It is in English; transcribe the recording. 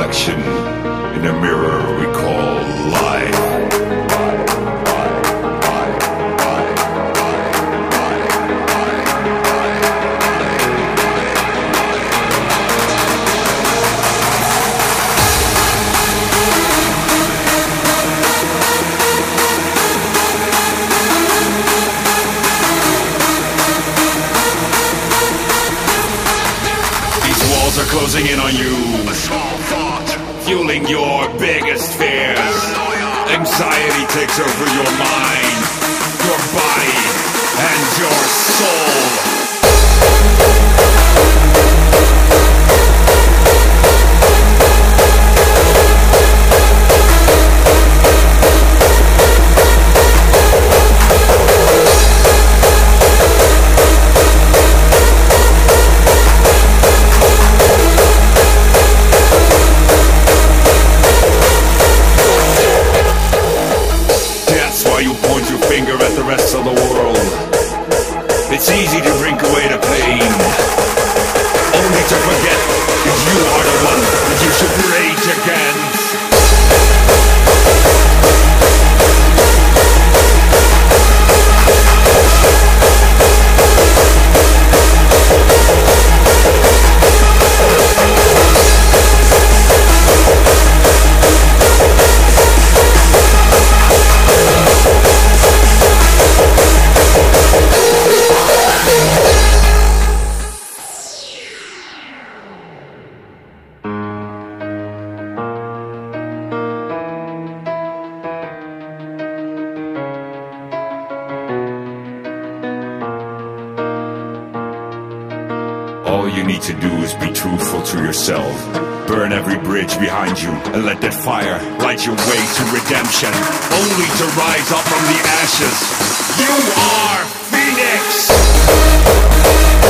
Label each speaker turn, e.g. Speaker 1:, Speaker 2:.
Speaker 1: reflection in a mirror we call life. Are closing in on you. A small thought, fueling your biggest fears. Anxiety takes over your mind, your body, and your soul. At the rest of the world, it's easy to drink away the pain, only to forget that you are the one that you should rage against. All you need to do is be truthful to yourself. Burn every bridge behind you and let that fire light your way to redemption, only to rise up from the ashes. You are Phoenix!